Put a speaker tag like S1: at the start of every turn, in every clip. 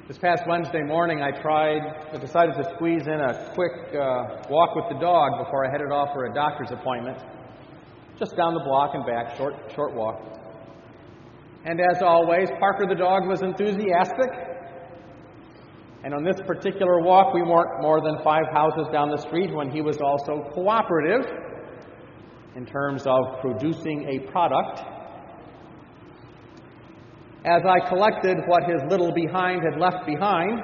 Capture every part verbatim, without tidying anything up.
S1: This past Wednesday morning, I tried, I decided to squeeze in a quick uh, walk with the dog before I headed off for a doctor's appointment. Just down the block and back, short, short walk. And as always, Parker the dog was enthusiastic. And on this particular walk, we weren't more than five houses down the street when he was also cooperative in terms of producing a product. As I collected what his little behind had left behind,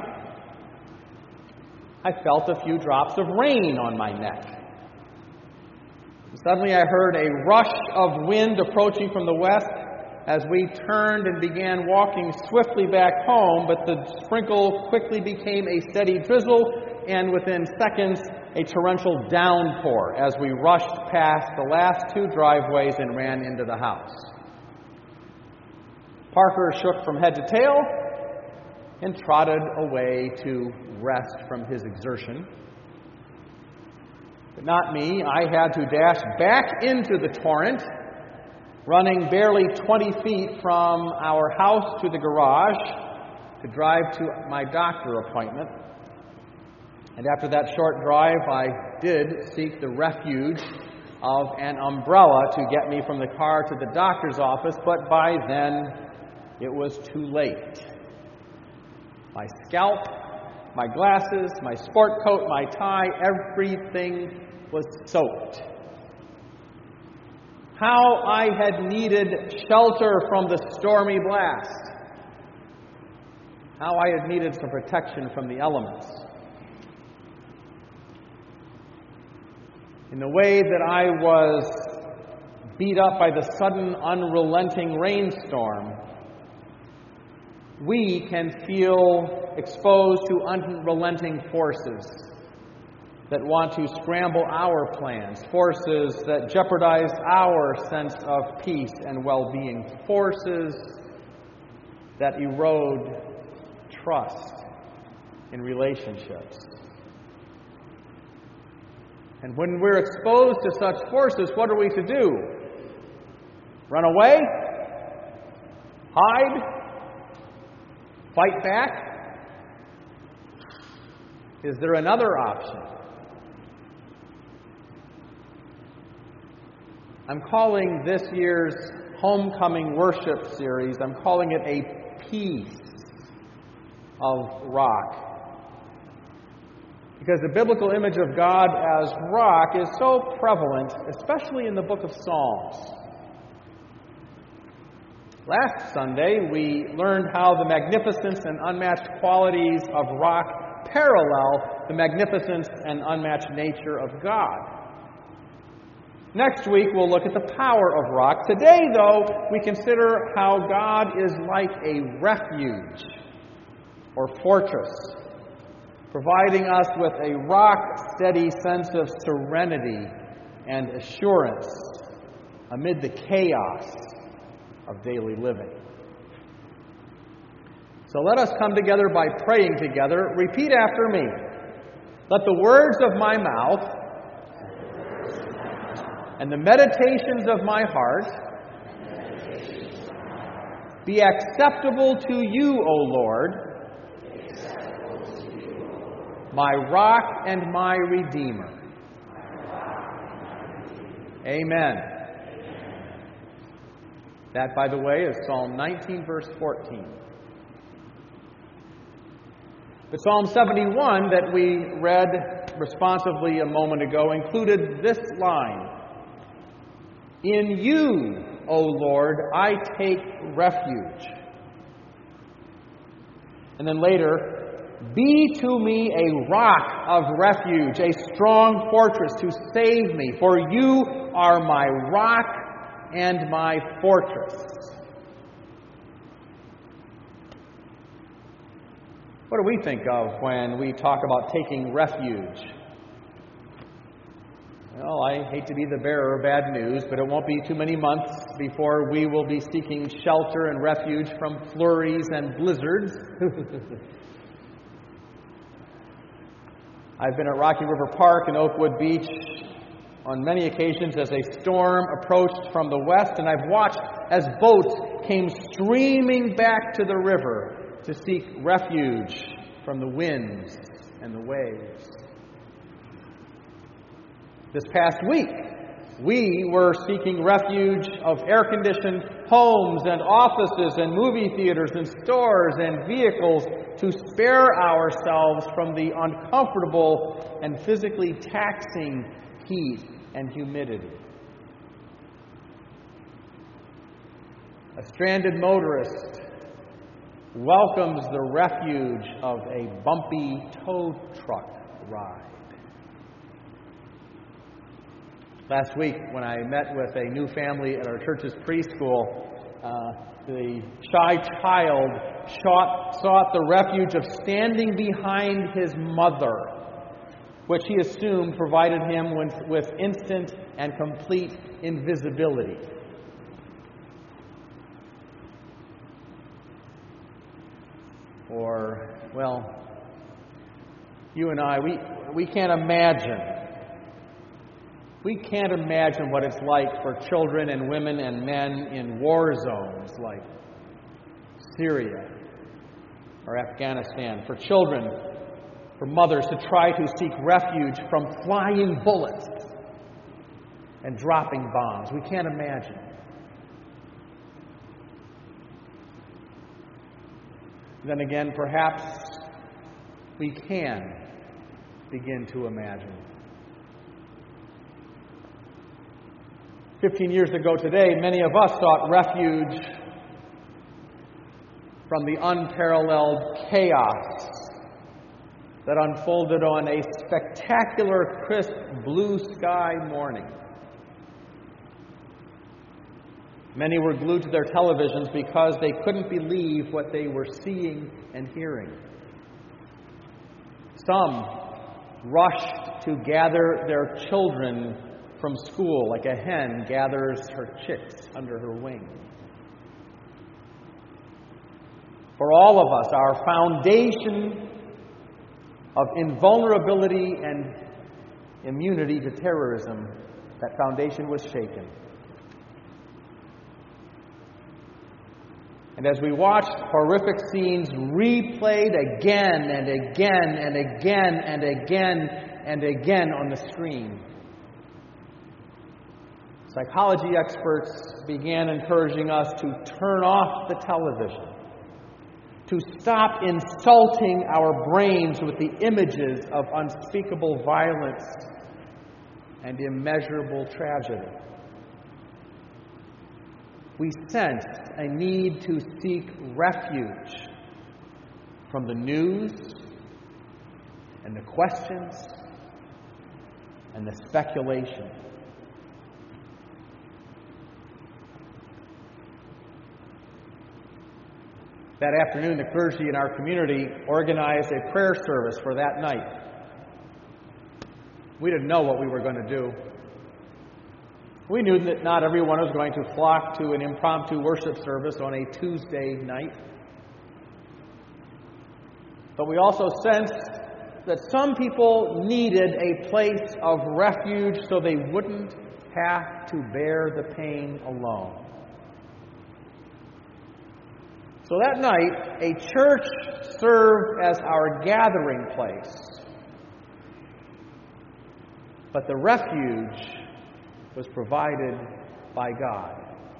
S1: I felt a few drops of rain on my neck. Suddenly I heard a rush of wind approaching from the west as we turned and began walking swiftly back home, but the sprinkle quickly became a steady drizzle, and within seconds a torrential downpour as we rushed past the last two driveways and ran into the house. Parker shook from head to tail and trotted away to rest from his exertion. But not me. I had to dash back into the torrent, running barely twenty feet from our house to the garage to drive to my doctor appointment. And after that short drive, I did seek the refuge of an umbrella to get me from the car to the doctor's office, but by then it was too late. My scalp, my glasses, my sport coat, my tie, everything was soaked. How I had needed shelter from the stormy blast. How I had needed some protection from the elements. In the way that I was beat up by the sudden, unrelenting rainstorm, we can feel exposed to unrelenting forces that want to scramble our plans, forces that jeopardize our sense of peace and well-being, forces that erode trust in relationships. And when we're exposed to such forces, what are we to do? Run away? Hide? Fight back? Is there another option? I'm calling this year's Homecoming Worship series, I'm calling it a piece of rock. Because the biblical image of God as rock is so prevalent, especially in the book of Psalms. Last Sunday, we learned how the magnificence and unmatched qualities of rock parallel the magnificence and unmatched nature of God. Next week, we'll look at the power of rock. Today, though, we consider how God is like a refuge or fortress, providing us with a rock-steady sense of serenity and assurance amid the chaos of daily living. So let us come together by praying together. Repeat after me. Let the words of my mouth and the meditations of my heart be acceptable to you, O Lord, my rock and my redeemer. Amen. That, by the way, is Psalm nineteen, verse fourteen. But Psalm seventy-one, that we read responsively a moment ago, included this line: In you, O Lord, I take refuge. And then later, be to me a rock of refuge, a strong fortress to save me, for you are my rock and my fortress. What do we think of when we talk about taking refuge? Well, I hate to be the bearer of bad news, but it won't be too many months before we will be seeking shelter and refuge from flurries and blizzards. I've been at Rocky River Park and Oakwood Beach on many occasions as a storm approached from the west, and I've watched as boats came streaming back to the river to seek refuge from the winds and the waves. This past week, we were seeking refuge of air-conditioned homes and offices and movie theaters and stores and vehicles to spare ourselves from the uncomfortable and physically taxing heat and humidity. A stranded motorist welcomes the refuge of a bumpy tow truck ride. Last week, when I met with a new family at our church's preschool, uh, the shy child sought, sought the refuge of standing behind his mother, which he assumed provided him with, with instant and complete invisibility. Or, well, you and I, we, we can't imagine. We can't imagine what it's like for children and women and men in war zones like Syria or Afghanistan. For children, for mothers to try to seek refuge from flying bullets and dropping bombs. We can't imagine. Then again, perhaps we can begin to imagine. Fifteen years ago today, many of us sought refuge from the unparalleled chaos that unfolded on a spectacular, crisp, blue sky morning. Many were glued to their televisions because they couldn't believe what they were seeing and hearing. Some rushed to gather their children from school like a hen gathers her chicks under her wing. For all of us, our foundation of invulnerability and immunity to terrorism, that foundation was shaken. And as we watched horrific scenes replayed again and again and again and again and again on the screen, psychology experts began encouraging us to turn off the television, to stop insulting our brains with the images of unspeakable violence and immeasurable tragedy. We sensed a need to seek refuge from the news and the questions and the speculation. That afternoon, the clergy in our community organized a prayer service for that night. We didn't know what we were going to do. We knew that not everyone was going to flock to an impromptu worship service on a Tuesday night. But we also sensed that some people needed a place of refuge so they wouldn't have to bear the pain alone. So that night, a church served as our gathering place. But the refuge was provided by God.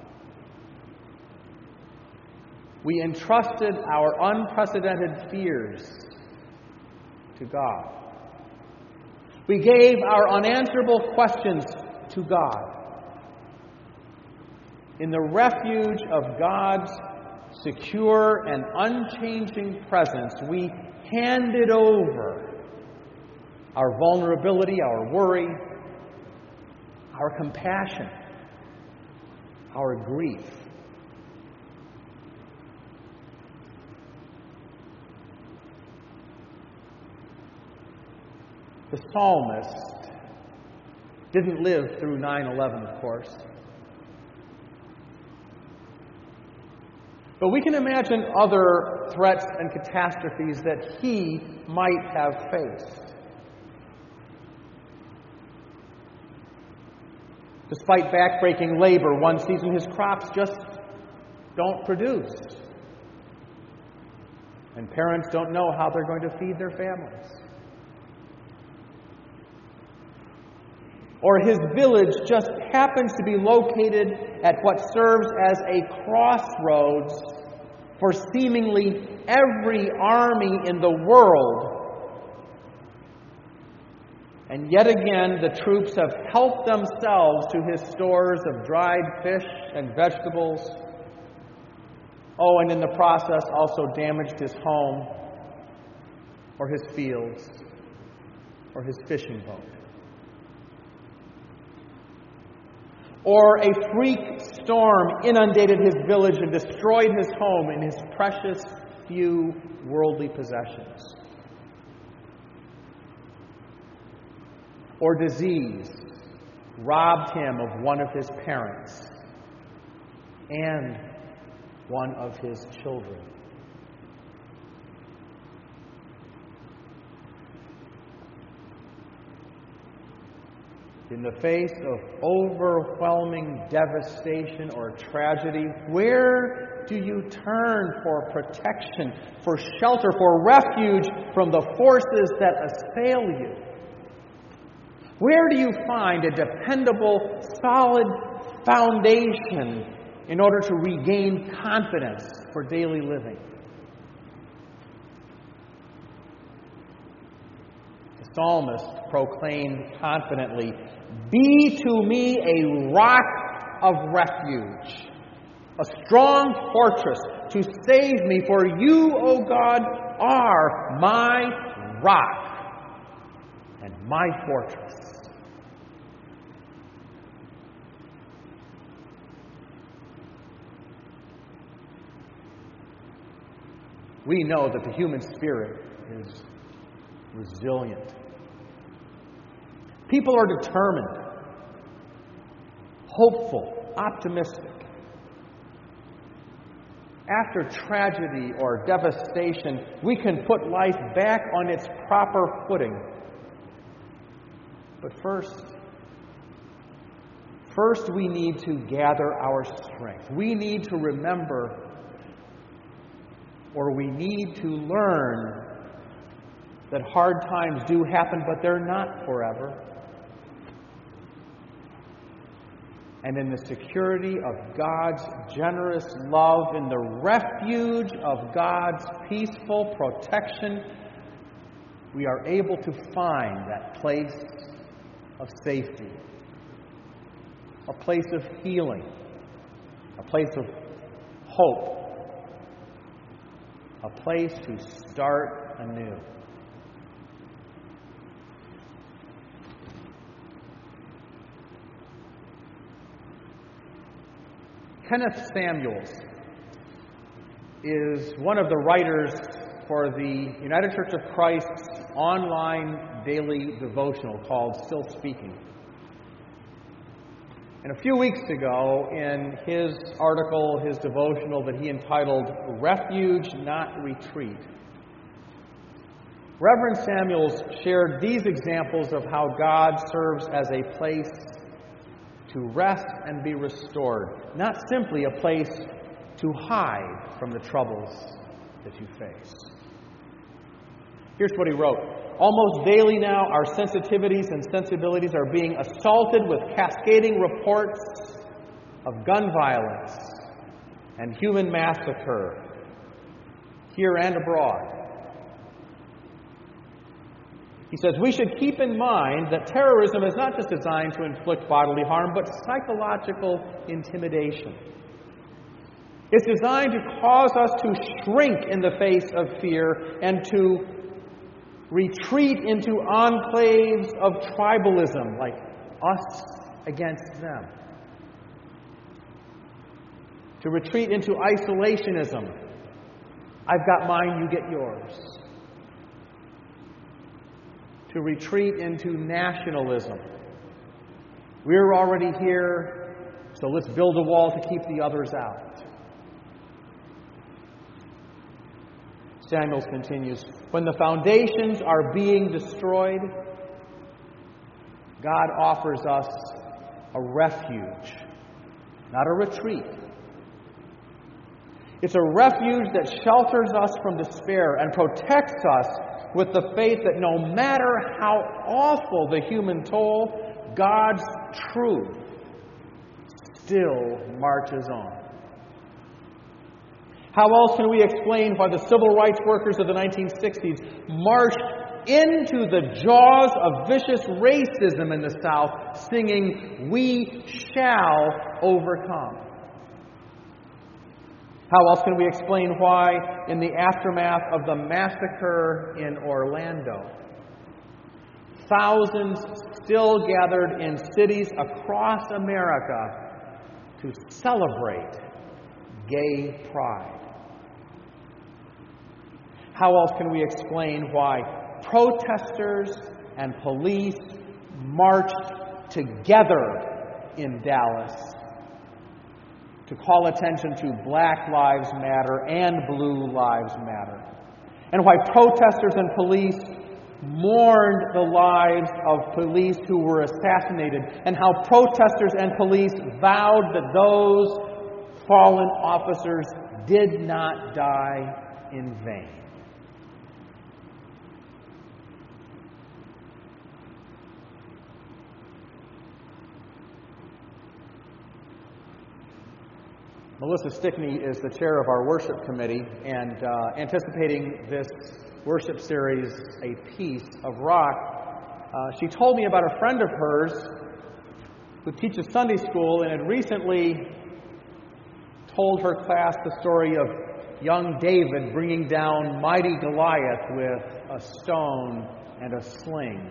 S1: We entrusted our unprecedented fears to God. We gave our unanswerable questions to God. In the refuge of God's secure and unchanging presence, we handed over our vulnerability, our worry, our compassion, our grief. The psalmist didn't live through nine eleven, of course. But we can imagine other threats and catastrophes that he might have faced. Despite backbreaking labor, one season his crops just don't produce. and parents don't know how they're going to feed their families. Or his village just happens to be located at what serves as a crossroads for seemingly every army in the world. And yet again, the troops have helped themselves to his stores of dried fish and vegetables. Oh, and in the process also damaged his home, or his fields, or his fishing boat. Or a freak storm inundated his village and destroyed his home and his precious few worldly possessions. Or disease robbed him of one of his parents and one of his children. In the face of overwhelming devastation or tragedy, where do you turn for protection, for shelter, for refuge from the forces that assail you? Where do you find a dependable, solid foundation in order to regain confidence for daily living? The psalmist proclaimed confidently, "Be to me a rock of refuge, a strong fortress to save me, for you, O God, are my rock and my fortress." We know that the human spirit is resilient. People are determined, hopeful, optimistic. After tragedy or devastation, we can put life back on its proper footing. But first, first we need to gather our strength. We need to remember, or we need to learn, that hard times do happen, but they're not forever. And in the security of God's generous love, in the refuge of God's peaceful protection, we are able to find that place of safety, a place of healing, a place of hope, a place to start anew. Kenneth Samuels is one of the writers for the United Church of Christ's online daily devotional called Still Speaking. And a few weeks ago, in his article, his devotional that he entitled Refuge, Not Retreat, Reverend Samuels shared these examples of how God serves as a place to rest and be restored, not simply a place to hide from the troubles that you face. Here's what he wrote. Almost daily now, our sensitivities and sensibilities are being assaulted with cascading reports of gun violence and human massacre, here and abroad. He says, we should keep in mind that terrorism is not just designed to inflict bodily harm, but psychological intimidation. It's designed to cause us to shrink in the face of fear and to retreat into enclaves of tribalism, like us against them. To retreat into isolationism. I've got mine, you get yours. To retreat into nationalism. We're already here, so let's build a wall to keep the others out. Samuels continues, when the foundations are being destroyed, God offers us a refuge, not a retreat. It's a refuge that shelters us from despair and protects us with the faith that no matter how awful the human toll, God's truth still marches on. How else can we explain why the civil rights workers of the nineteen sixties marched into the jaws of vicious racism in the South, singing, "We shall overcome"? How else can we explain why, in the aftermath of the massacre in Orlando, thousands still gathered in cities across America to celebrate gay pride? How else can we explain why protesters and police marched together in Dallas to call attention to Black Lives Matter and Blue Lives Matter? And why protesters and police mourned the lives of police who were assassinated, and how protesters and police vowed that those fallen officers did not die in vain. Melissa Stickney is the chair of our worship committee, and uh, anticipating this worship series, A Piece of Rock, uh, she told me about a friend of hers who teaches Sunday school and had recently told her class the story of young David bringing down mighty Goliath with a stone and a sling.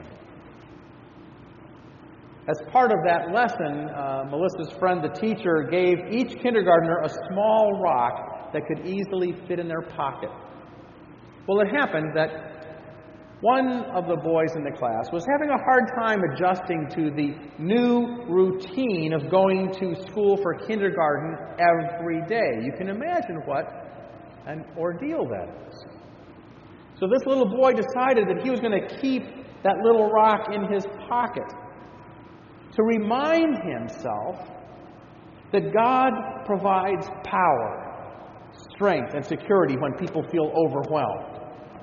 S1: As part of that lesson, uh, Melissa's friend, the teacher, gave each kindergartner a small rock that could easily fit in their pocket. Well, it happened that one of the boys in the class was having a hard time adjusting to the new routine of going to school for kindergarten every day. You can imagine what an ordeal that is. So this little boy decided that he was going to keep that little rock in his pocket to remind himself that God provides power, strength, and security when people feel overwhelmed.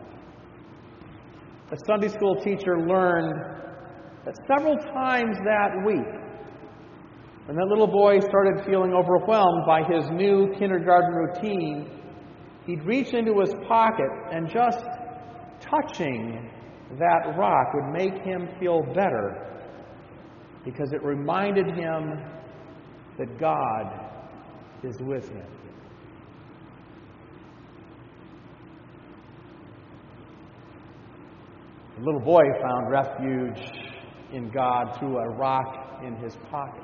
S1: The Sunday school teacher learned that several times that week, when that little boy started feeling overwhelmed by his new kindergarten routine, he'd reach into his pocket and just touching that rock would make him feel better, because it reminded him that God is with him. The little boy found refuge in God through a rock in his pocket.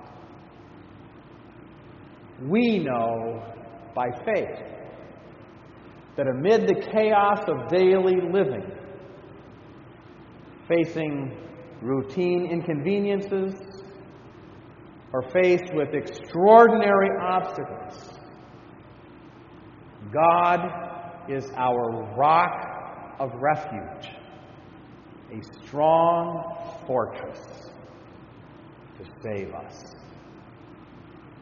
S1: We know by faith that amid the chaos of daily living, facing routine inconveniences, or faced with extraordinary obstacles, God is our rock of refuge, a strong fortress to save us.